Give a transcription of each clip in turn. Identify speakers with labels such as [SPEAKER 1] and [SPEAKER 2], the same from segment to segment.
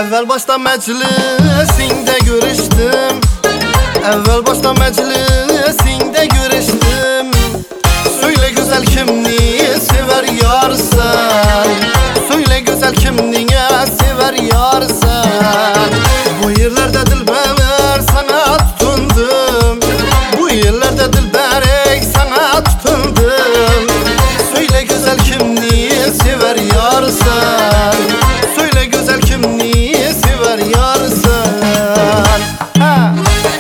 [SPEAKER 1] Evvel başta meclisinde görüştüm. Evvel başta meclisinde görüştüm. Söyle güzel kimliği sever yar sen. Söyle güzel kimliği sever yar sen. Bu yerlerde dilber sana tutundum. Bu yerlerde dilberek sana tutundum. Söyle güzel kimliği sever yar sen. Söyle güzel kimliği sever yar sen. Ha.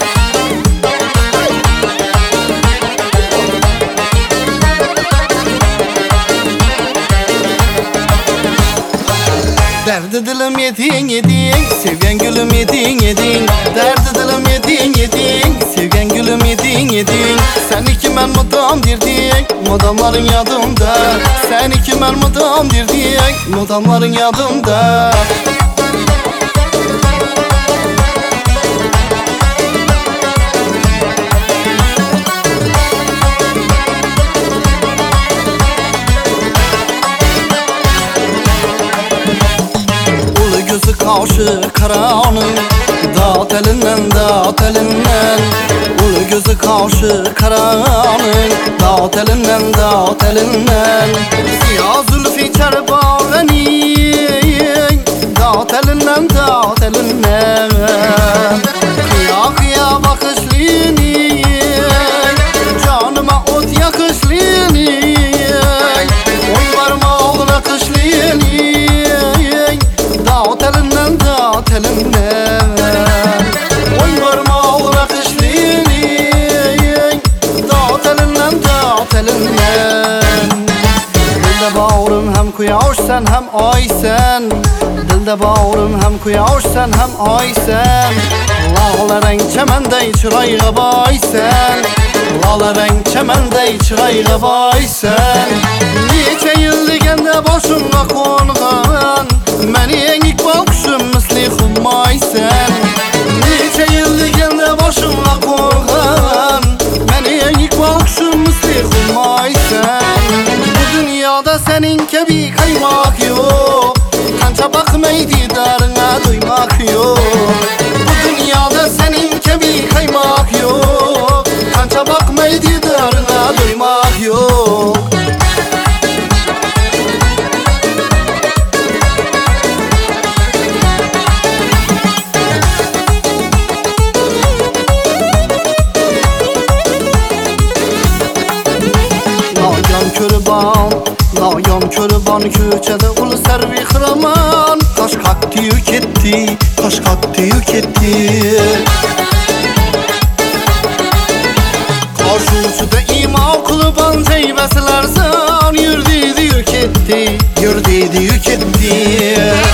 [SPEAKER 1] Derdi dilim yedin yedin, sevgen gülüm yedin yedin. Derdi dilim yedin yedin, sevgen gülüm yedin yedin. Sen iki men mudam dirdik, mudamların yadımda. Sen iki men mudam dirdik, mudamların yadımda. Kaşı karanın dağıt elinden dağıt elinden. Ulu gözü kaşı karanın dağıt elinden dağıt elinden. Siyah zülfü çerbavenin dağıt elinden dağıt elinden. Kıya kıya bakışlığını canıma ot yakışlığını. Oy varma oğul akışlığını dağıt elinden dağıt elinden. Oy varma oğul akışlığını dağıt elinden dağıt elinden. Dilde bağrım hem kuyaş sen hem ay sen. Dilde bağrım hem kuyaş sen hem ay sen. Lağla renk çemende çırayga bay sen. Lağla renk çemende çırayga bay sen. Neçe yıl degende başımga konğan meni iqbal kuşum misli xummay sen. Neçe yıl degende başımga konğan meni iqbal kuşum misli xummay sen. Bu dünyada senin kebi kaymak yok. Kança bakmaydı darına duymak yok. Bu dünyada senin kebi kaymak yok. Kança bakmaydı darına duymak yok. Nayan körban köçede ulu servi xiraman. Kaş kalktı yük etti, kaş kalktı yük etti. Karşıcıda ima kulban ceybesilersen. Yürdüydü yük etti, yürdüydü yük etti.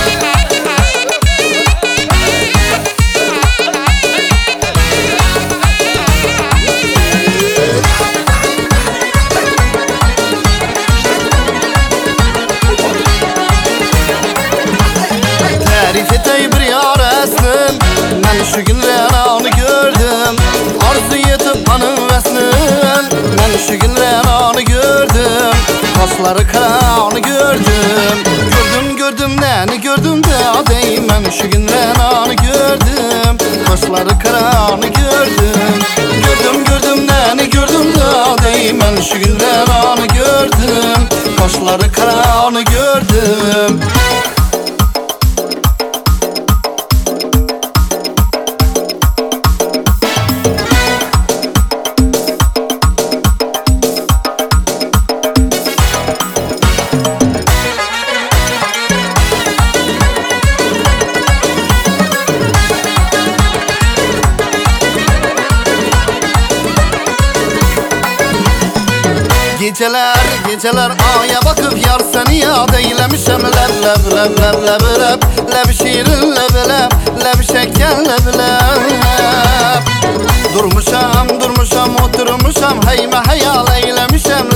[SPEAKER 1] Şu günler anı gördüm, arzu yetip anın vesnin. Ben şu günler anı gördüm, kaşları karanı gördüm. Gördüm neni gördüm de adayım. Ben şu günler anı gördüm, kaşları karanı gördüm. Gördüm neni gördüm de adayım. Ben şu günler anı gördüm, kaşları karanı gördüm. Geceler aya bakıp yar seni yad eylemişem. Leb leb şirin leb şeker leb. Durmuşam oturmuşam heyme hayal eylemişem.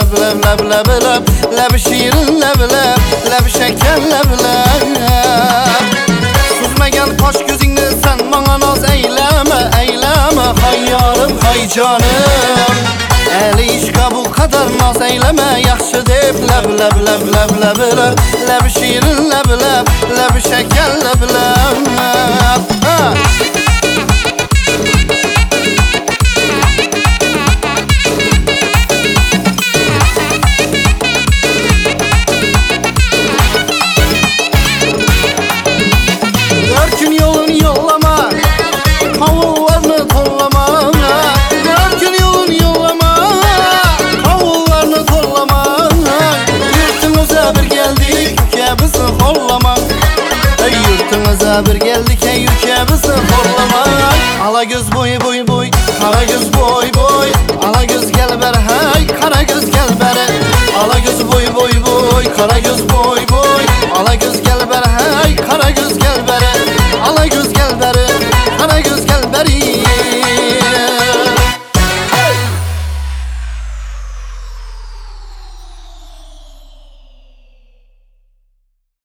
[SPEAKER 1] Leb şirin leb şeker leb. Süzme gel kaş gözünü sen bana naz eyleme. Hay yarım hay canım. Eli işqa bu kadar naz eyleme yaxşı deyib. Leb şirin leb şeker leb. Bizə bir geldik ey ülkemizi horlamak. Ala göz boy boy boy, kara göz boy boy. Ala göz gel beri hey, kara göz gel beri. Ala göz boy boy boy, kara göz boy boy. Ala göz gel beri hey, kara